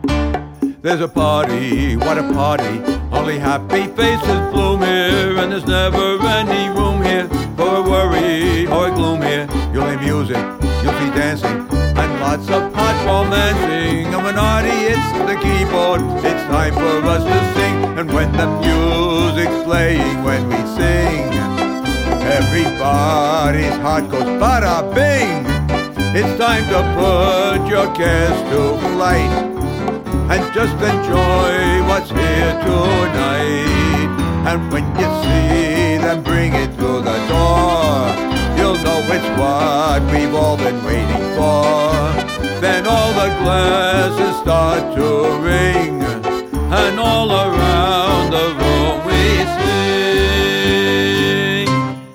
There's a party, what a party. Only happy faces bloom here, and there's never any room here for a worry or a gloom here. You'll hear music, you'll see dancing, and lots of hot romancing. And when Artie hits the keyboard, it's time for us to sing. And when the music's playing, when we sing, everybody's heart goes bada bing. It's time to put your cares to flight and just enjoy what's here tonight. And when you see them bring it through the door, you'll know it's what we've all been waiting for. Then all the glasses start to ring, and all around the room we sing.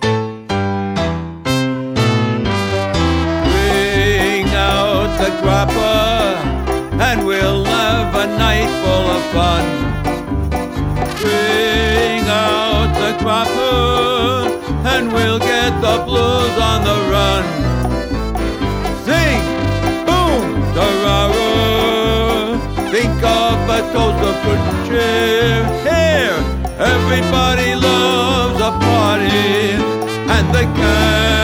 Bring out the grappa, and we'll have a night full of fun. Bring out the crapper, and we'll get the blues on the run. Sing, boom, da-ra-ra. Think of a toast of good cheer. Here, everybody loves a party, and the